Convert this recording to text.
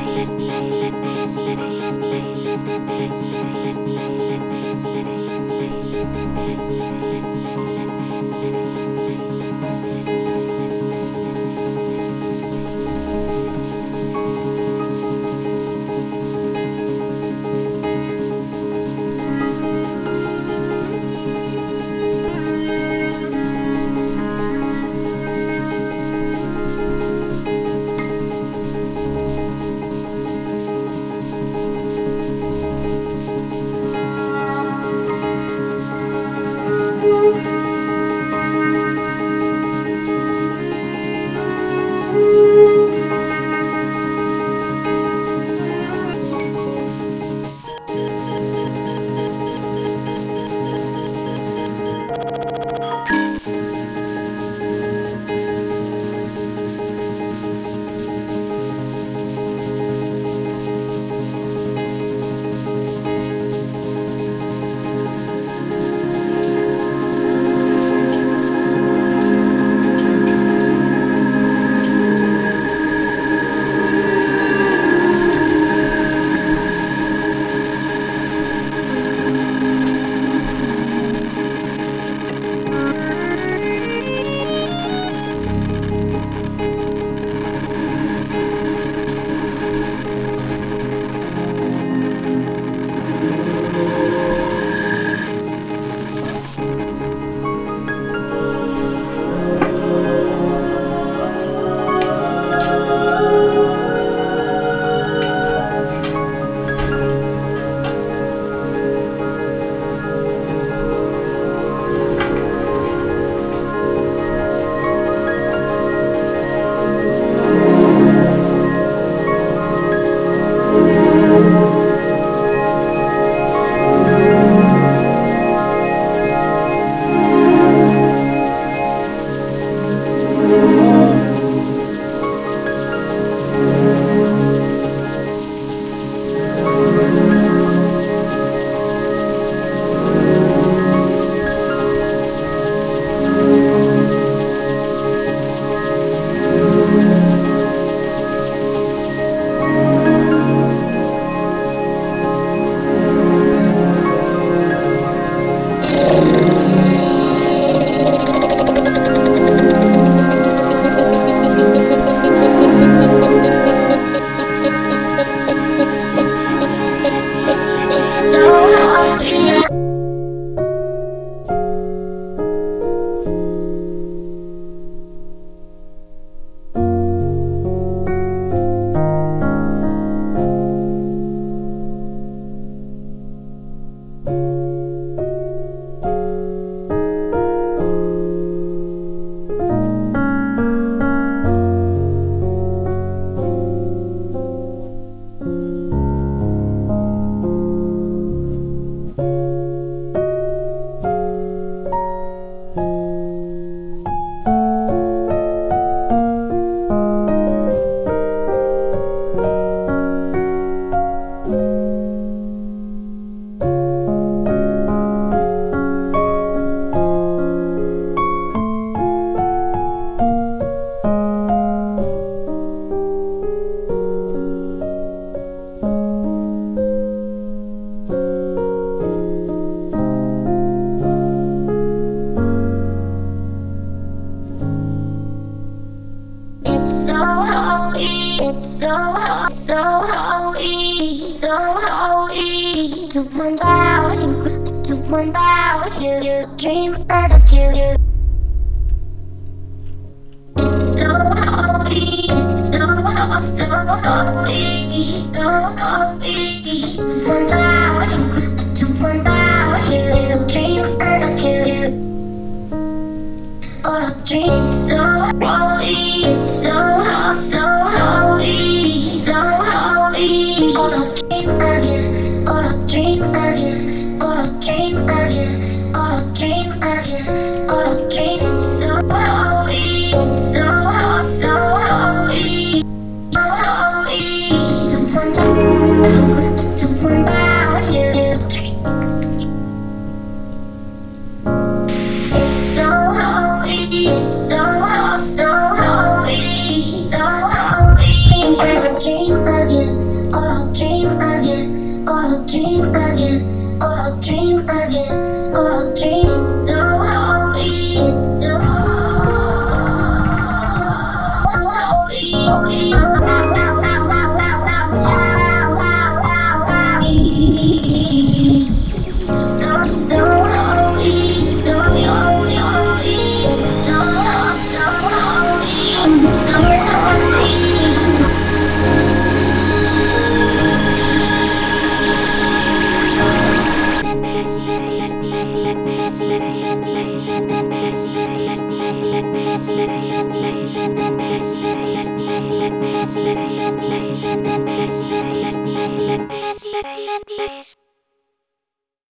To one about you, to one about you, dream of you. It's so holy, it's so holy, so holy, so holy. To one about you, to one about you, dream of you. Oh, dream so holy, it's so holy, so holy, so holy. Oh, dream of you. Oh, dream of you. Oh, dream of you. Oh, dream of you. Oh, dream. It's so holy. It's so holy, so holy, so holy. To one about you. It's so holy. It's so holy, so holy, so holy. I dream of you. Space.